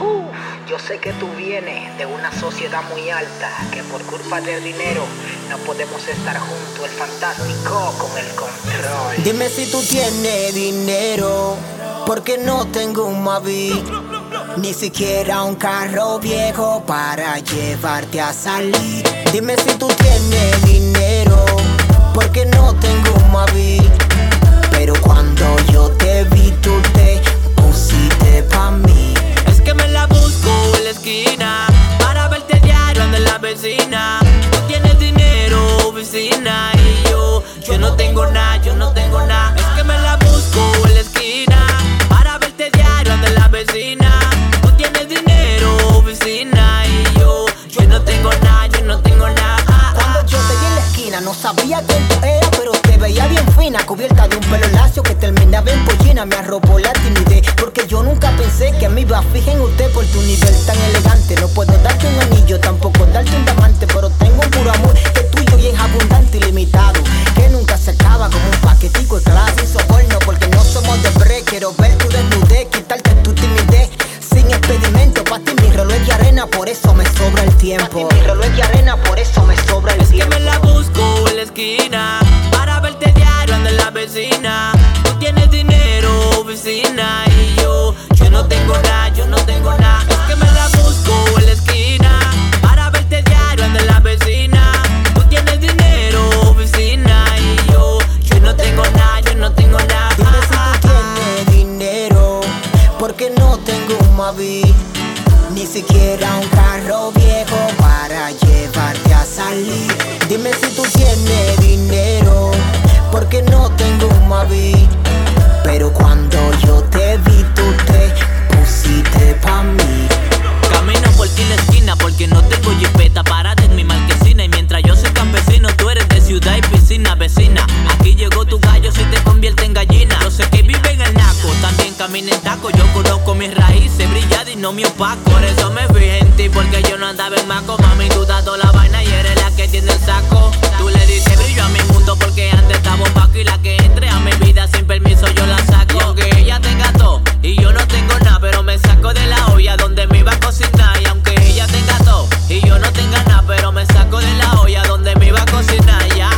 Yo sé que tú vienes de una sociedad muy alta, que por culpa del dinero no podemos estar juntos. El fantástico con el control. Dime si tú tienes dinero, porque no tengo un Mavic, ni siquiera un carro viejo para llevarte a salir. Dime si tú tienes dinero, porque no tengo un Mavic, pero cuando yo te vi tú te pusiste pa' mí. Es que me la busco en la esquina para verte diario ande la vecina. Tú tienes dinero, oficina, y yo no tengo nada, yo no tengo nada. Es que me la busco en la esquina para verte diario ande la vecina. Tú tienes dinero, oficina, y yo no tengo nada, yo no tengo nada. Cuando yo te vi en la esquina no sabía quién tú eras, pero te veía bien fina, cubierta de un pelo lacio que terminaba en pollina. Me arrobó la timidez, porque yo nunca pensé que me iba a fijar en usted por tu nivel tan elegante. No puedo darte un anillo, tampoco darte un diamante, pero tengo un puro amor que es tuyo y es abundante, ilimitado, que nunca se acaba como un paquetico de clase. Sin soborno, porque no somos de break. Quiero ver tu desnudez, quitarte tu timidez sin expedimento. Pa' ti mi reloj es de arena, por eso me sobra el tiempo. Mi reloj es de arena, por eso me sobra el tiempo. Es que me la busco en la esquina para verte diario ande la vecina. Tú tienes dinero, oficina, y yo no tengo nada, yo no tengo nada. Es que me la busco en la esquina para verte diario ande la vecina. Tú tienes dinero, oficina, y yo no tengo nada, yo no tengo nada. Dime si tú tienes dinero, porque no tengo un Mavic, ni siquiera un carro viejo para llevarte a salir. Dime si tú tienes dinero, porque no tengo un Mavic, pero cuando yo te vi tú te pusiste pa' mí. Camino por ti en la esquina porque no tengo jipeta parada en mi marquesina. Y mientras yo soy campesino, tú eres de ciudad y piscina. Vecina, aquí llegó tu gallo si te convierte en gallina. Yo sé que vive en el naco, también camina en taco. Yo conozco mis raíces, brillada y no mi opaco. Por eso me fijé en ti, porque yo no andaba en maco. Mami, tú das toda la vaina y eres la que tiene el saco. Tú le dices brillo a mi mundo porque antes estaba opaco. Y la que entre a mi vida sin permiso yo la saco. Y aunque ella tenga todo y yo no tengo nada, pero me saco de la olla donde me iba a cocinar. Y aunque ella tenga todo y yo no tenga nada, pero me saco de la olla donde me iba a cocinar. Ya.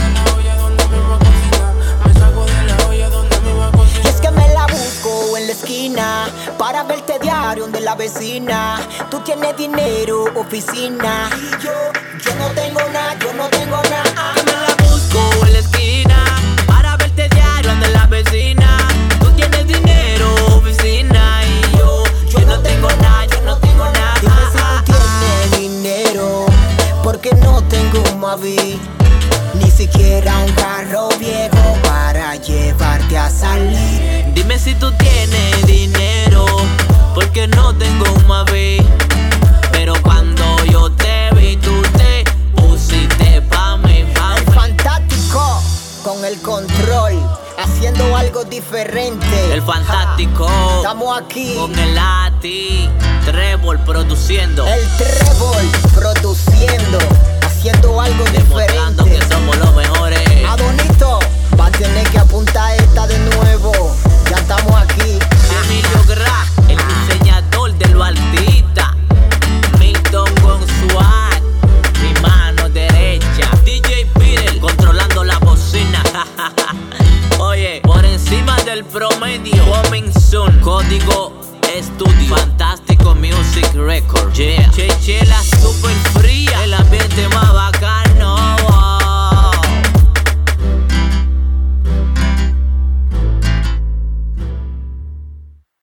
Y es que me la busco en la esquina para verte diario donde la vecina. Tú tienes dinero, oficina, y yo no tengo nada, yo no tengo nada. Que me la busco en la esquina para verte diario ande la vecina. Tú tienes dinero, oficina, y yo no tengo nada, yo no tengo nada. Dime si tú tienes dinero, porque no tengo un Mavic, ni siquiera un carro viejo para llevarte a salir. Dime si tú tienes dinero, porque no tengo un Mavic, pero cuando yo te vi tú te pusiste pa' mí, pa' El mí. fantástico con el control, haciendo algo diferente. El fantástico Estamos aquí, con el Lati Trébol produciendo, el Trébol produciendo, haciendo algo demostrando diferente. que somos los mejores. Adonito, va a tener que apuntar esta de nuevo. Ya estamos aquí. Emilio Gra, el diseñador de lo artista. Milton González, mi mano derecha. DJ Peter, controlando la bocina. Oye, por encima del promedio. Coming soon, código estudio. Fantástico Music Record. Yeah. Chechela